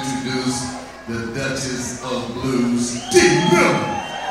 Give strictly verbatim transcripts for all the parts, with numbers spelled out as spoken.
introduce the Duchess of Blues, Dee Miller.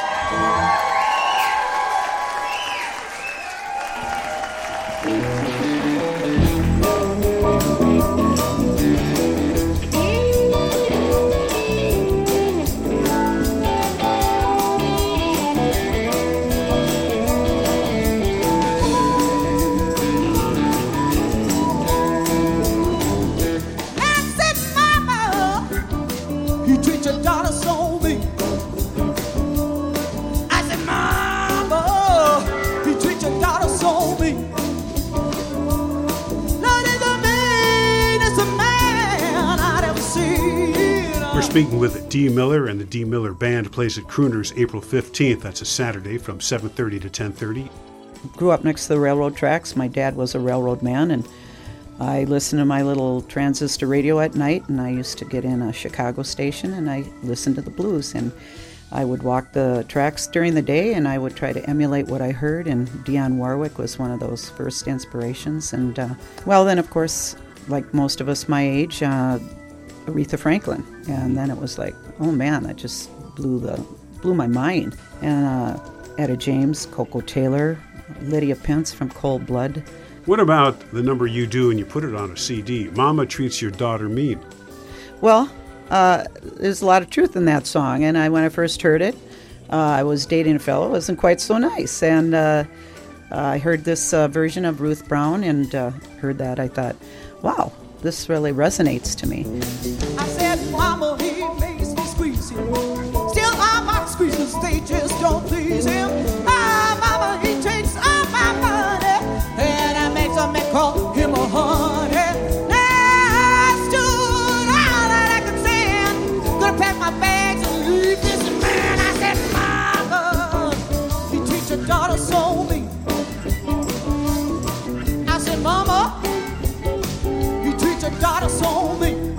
Speaking with Dee Miller, and the Dee Miller Band plays at Crooners April fifteenth. That's a Saturday from seven thirty to ten thirty. Grew up next to the railroad tracks. My dad was a railroad man, and I listened to my little transistor radio at night, and I used to get in a Chicago station, and I listened to the blues. And I would walk the tracks during the day, and I would try to emulate what I heard, and Dionne Warwick was one of those first inspirations. And, uh, well, then, of course, like most of us my age, uh, Aretha Franklin, and then it was like, oh man, that just blew the blew my mind. And uh, Etta James, Coco Taylor, Lydia Pence from Cold Blood. What about the number you do and you put it on a C D? Mama Treats Your Daughter Mean. Well, uh, there's a lot of truth in that song, and I when I first heard it, uh, I was dating a fellow who wasn't quite so nice, and uh, I heard this uh, version of Ruth Brown, and uh, heard that, I thought, wow, this really resonates to me. I said, Mama, he makes me squeeze him. Still, all my squeezes, they just don't please him. Ah, Mama, he takes all my money, and I make some men call him a honey. Now, I stood all that I could stand. Gonna pack my bags and leave this man. I said, Mama, he treats your daughter so mean. I said, Mama, your daughter so mean.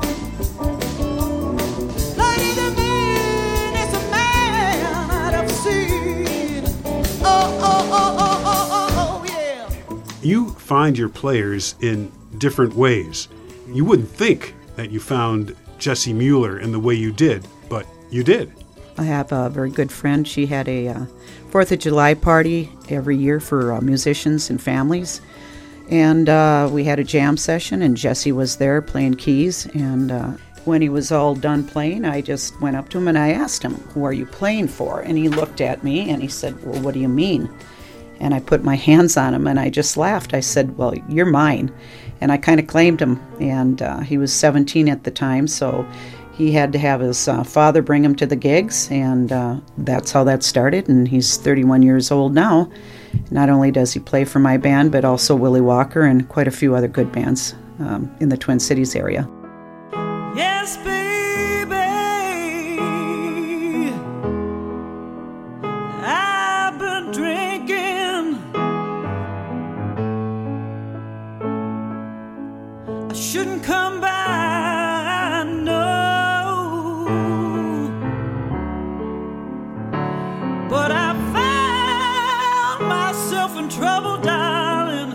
Lady, the man is a man I've seen. Oh, oh, oh, oh, oh, oh, oh, yeah. You find your players in different ways. You wouldn't think that you found Jessie Mueller in the way you did, but you did. I have a very good friend. She had a uh, Fourth of July party every year for uh, musicians and families. And uh, we had a jam session, and Jesse was there playing keys. And uh, when he was all done playing, I just went up to him and I asked him, who are you playing for? And he looked at me and he said, well, what do you mean? And I put my hands on him and I just laughed. I said, well, you're mine. And I kind of claimed him. And uh, he was seventeen at the time, so he had to have his uh, father bring him to the gigs. And uh, that's how that started. And he's thirty-one years old now. Not only does he play for my band, but also Willie Walker and quite a few other good bands um, in the Twin Cities area. Yes, baby, I've been drinking. I shouldn't come by, no, but I found myself in trouble, darling,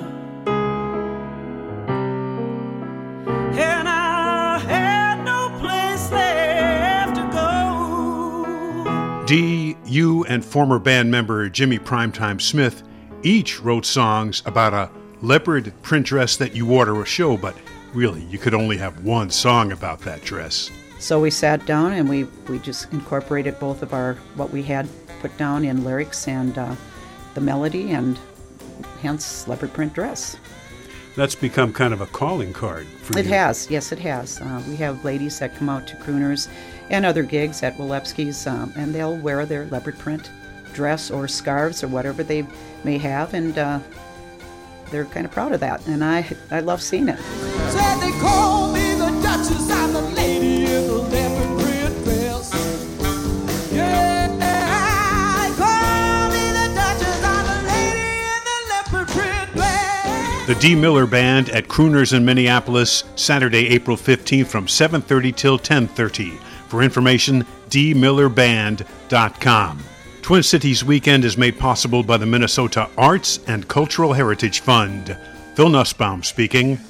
and I had no place left to go. Dee, you and former band member Jimmy Primetime Smith each wrote songs about a leopard print dress that you wore to a show, but really, you could only have one song about that dress. So we sat down and we, we just incorporated both of our, what we had put down in lyrics and uh, the melody, and hence Leopard Print Dress. That's become kind of a calling card for It you. has, yes it has. Uh, we have ladies that come out to Crooners and other gigs at Wilepski's, um, and they'll wear their leopard print dress or scarves or whatever they may have, and uh, they're kind of proud of that, and I I love seeing it. Said they call me the Duchess, I'm the lady in the leopard print dress. Yeah, they call me the Duchess, I'm the lady in the leopard print dress. The Dee Miller Band at Crooners in Minneapolis, Saturday, April fifteenth from seven thirty till ten thirty. For information, dee miller band dot com. Twin Cities Weekend is made possible by the Minnesota Arts and Cultural Heritage Fund. Phil Nussbaum speaking.